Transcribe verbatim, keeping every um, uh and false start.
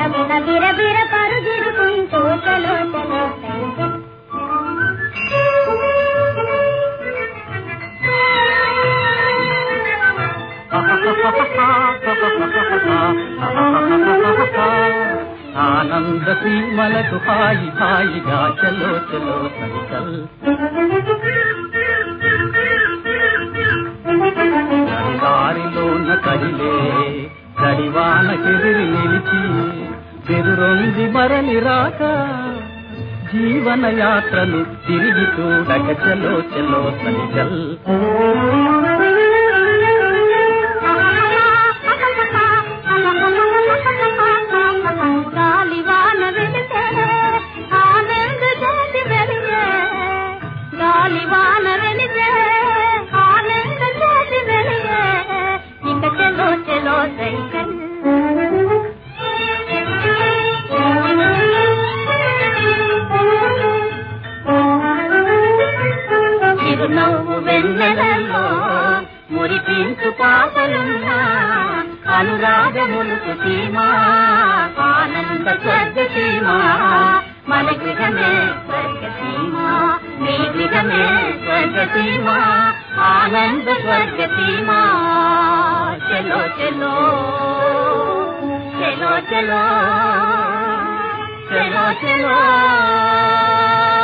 బిర బిర బిర పరుగిడుకుంటూ చలో చలో సైకిల్. ఆనంద సీమలకు హాయి హాయిగా చలో చలో సైకిల్. దారిలోన కదిలే గడివాన కెదిరి నిలిచి బెదురొంది మరలి రాక జీవన యాత్రలు తిరిగి చూడక చలో చలో సైకిల్. గాలివాన వెళితే ఆనంద జ్యోతి వెలిగే, గాలివాన వెళితే ఆనంద జ్యోతి వెలిగే, ఇక చలో చలో సైకిల్. చిరునవ్వు వెన్నెలలో మురిపించు పాపలున్నా అనురాగములకు సీమా ఆనంద స్వర్గ సీమా, మన గృహమే స్వర్గ సీమా, నీ గృహమే స్వర్గ సీమా, ఆనంద స్వర్గ సీమా. చలో చలో చలో చలో చలో చలో